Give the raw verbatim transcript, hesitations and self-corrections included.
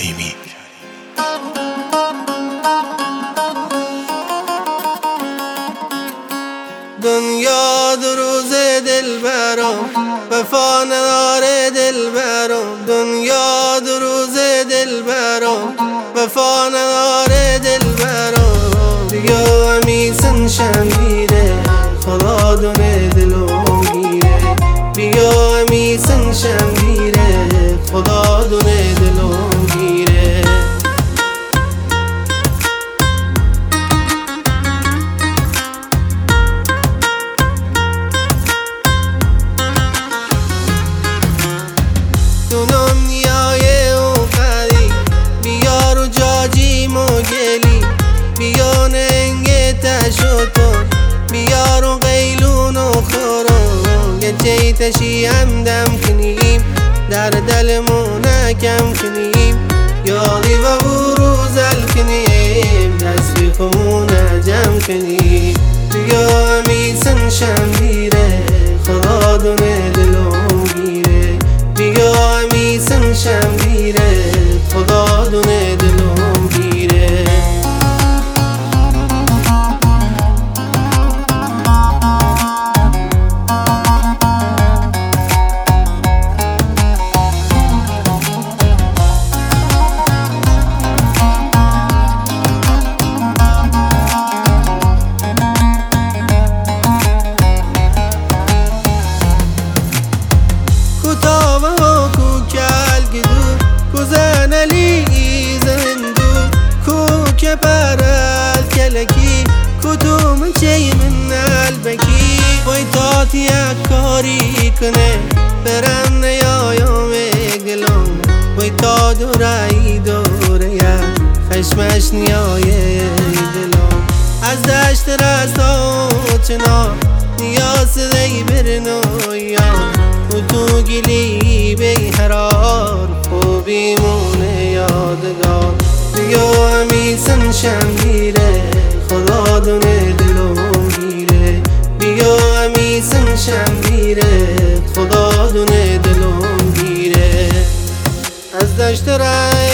کریمی. دنیا دو روز دلبرم وفا نداره دلبرم، دنیا دو روز دلبرم وفا نداره دلبرم. بیا میسن شمگیره خدا دونه دلم گیره، بیا میسن شمگیره خدا دونه دلم گیره. بیا ننگ تشتون بیارو قیلون و خورم، یه جیتشی همدم کنیم در دلمون کم کنیم، یاقی و بروزل کنیم دست خون جمع کنیم. بیا میسن شمگیره خدا دونه دلم گیره، بیا میسن شمگیره خدا دونه دلم گیره. برال کلکی کدوم چی من البکی، وای تات یک کاری کنه برم نیایم گلم، وای تا دورایی دوره یک خشمش نیایه دلم. از دشت رستا چنا نیاز دی برنویان و تو گلی بیهرار خوبی مونه یادگار. بیا میسن شمگیره خدا دونه دلم گیره، بیا میسن شمگیره خدا دونه دلم گیره. از دشت رای